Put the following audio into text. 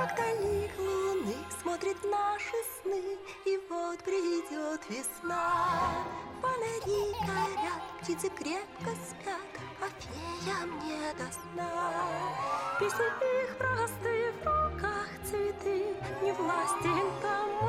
Вдали луны смотрит наши сны, и вот придет весна. Фонари горят, птицы крепко спят, а феям не до сна. Песни их простые, в руках цветы, не властен тому